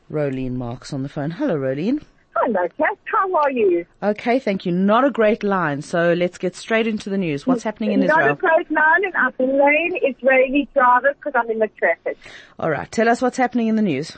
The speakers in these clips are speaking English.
Rolene Marks on the phone. Hello, Rolene. Hello, Kat. How are you? Okay, thank you. Not a great line, so let's get straight into the news. What's happening in Israel? Not a great line, and I blame Israeli drivers because I'm in the traffic. All right, tell us what's happening in the news.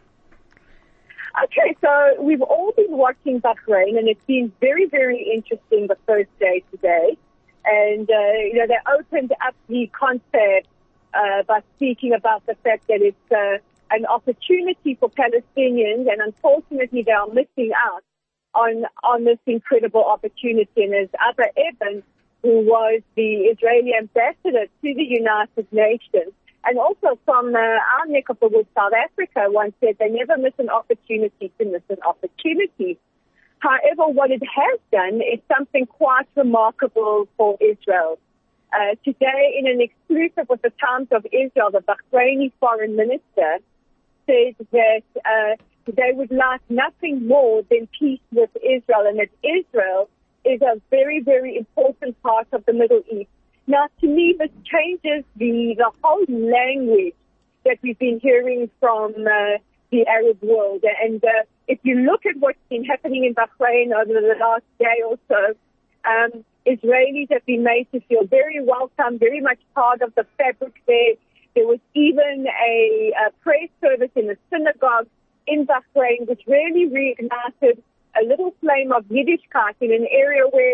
Okay, so we've all been watching Bahrain, and it's been very, very interesting the first day today. And, they opened up the concert by speaking about the fact that it's an opportunity for Palestinians, and unfortunately they are missing out on this incredible opportunity. And as Abba Eban, who was the Israeli ambassador to the United Nations, and also from our neck of the woods, South Africa, once said they never miss an opportunity to miss an opportunity. However, what it has done is something quite remarkable for Israel. Today, in an exclusive with the Times of Israel, the Bahraini foreign minister said that they would like nothing more than peace with Israel, and that Israel is a very, very important part of the Middle East. Now, to me, this changes the whole language that we've been hearing from the Arab world. And if you look at what's been happening in Bahrain over the last day or so, Israelis have been made to feel very welcome, very much part of the fabric there. There was even a prayer service in a synagogue in Bahrain, which really reignited a little flame of Yiddishkeit in an area where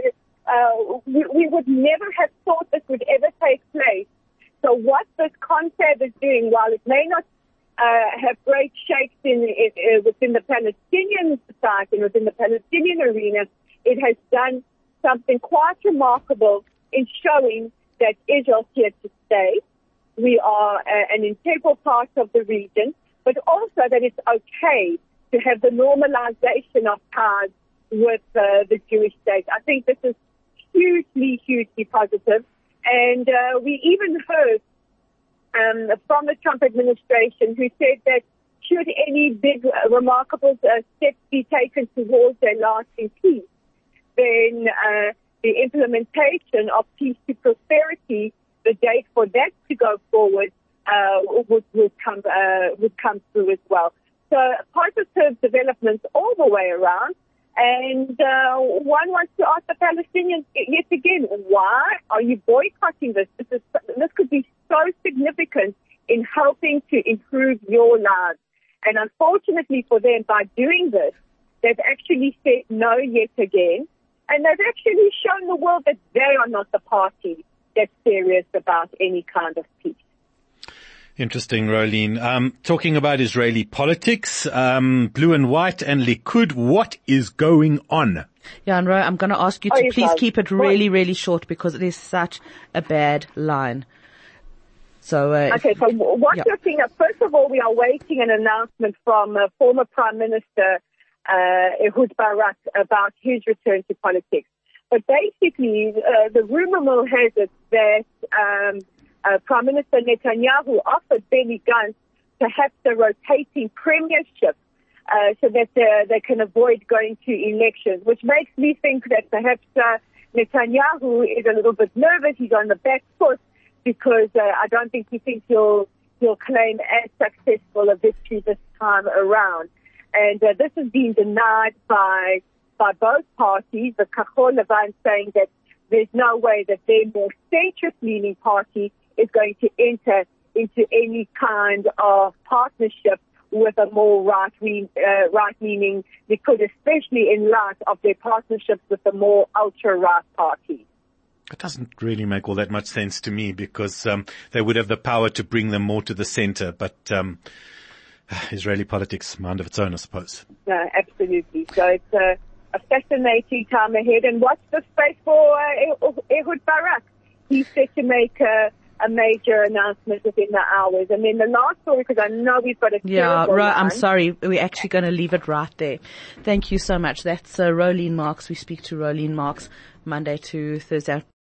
we would never have thought this would ever take place. So what this concert is doing, while it may not have great shakes within the Palestinian society and within the Palestinian arena, it has done something quite remarkable in showing that Israel's here to stay. We are an integral part of the region, but also that it's okay to have the normalization of ties with the Jewish state. I think this is hugely, hugely positive. And we even heard from the Trump administration who said that should any big, remarkable steps be taken towards a lasting peace, then the implementation of peace to prosperity, the date for that to go forward, would come through as well. So positive developments all the way around. And one wants to ask the Palestinians yet again, why are you boycotting this? This could be so significant in helping to improve your lives. And unfortunately for them, by doing this, they've actually said no yet again. And they've actually shown the world that they are not the party that's serious about any kind of peace. Interesting, Rolene. Talking about Israeli politics, Blue and White and Likud, what is going on? Yeah, and Ro, I'm going to ask you to please keep it really, really short because it is such a bad line. So, okay, so what you're seeing, first of all, we are waiting an announcement from former Prime Minister Ehud Barak about his return to politics. But basically, the rumor mill has it that Prime Minister Netanyahu offered Benny Gantz perhaps a rotating premiership so that they can avoid going to elections, which makes me think that perhaps Netanyahu is a little bit nervous. He's on the back foot because I don't think he thinks he'll claim as successful a victory this time around. And this has been denied by both parties, the Kahol Levan saying that there's no way that their more centrist-leaning party is going to enter into any kind of partnership with a more right-leaning Likud, especially in light of their partnerships with the more ultra-right parties. It doesn't really make all that much sense to me because they would have the power to bring them more to the center, but Israeli politics, mind of its own, I suppose. No, absolutely. So it's a fascinating time ahead. And watch the space for Ehud Barak. He's set to make a major announcement within the hours. And then the last story, because I know we've got a terrible line. I'm sorry. We're actually going to leave it right there. Thank you so much. That's Rolene Marks. We speak to Rolene Marks Monday to Thursday.